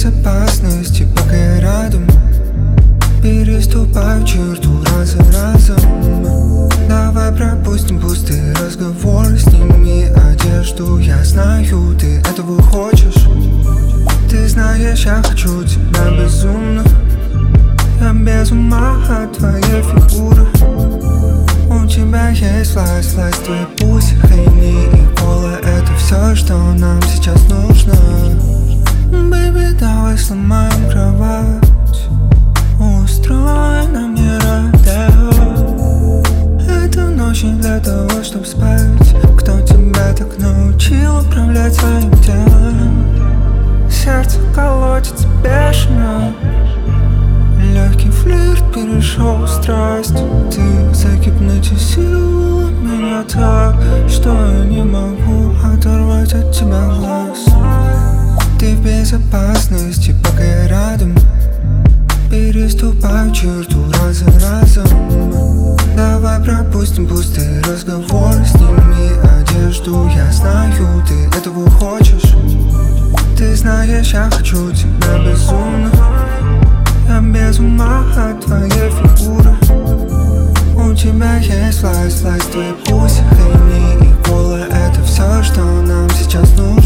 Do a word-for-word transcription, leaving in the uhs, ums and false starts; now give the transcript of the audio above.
безопасности, пока я рядом. Переступаю черту раз за разом. Давай пропустим пустые разговоры, сними одежду. Я знаю, ты этого хочешь. Ты знаешь, я хочу тебя безумно. Я без ума от твоей фигуры. У тебя есть власть, власть твоей пуси, хайни и кола. Это все, что нам сейчас нужно. Бэйби, давай сломаем кровать, устрой нам не родео. Это ночь не для того, чтоб спать. Кто тебя так научил управлять своим телом? Сердце колотится бешено. Легкий флирт перешел в страсть. Ты загипнотизировала меня так, что я не могу оторвать от тебя глаз. Ты в безопасности, пока я рядом. Переступаю черту раз за разом. Давай пропустим пустые разговоры, сними одежду. Я знаю, ты этого хочешь. Ты знаешь, я хочу тебя безумно. Я без ума от твоей фигуры. У тебя есть власть, власть твоей пуси, хайни и кола. Это все, что нам сейчас нужно.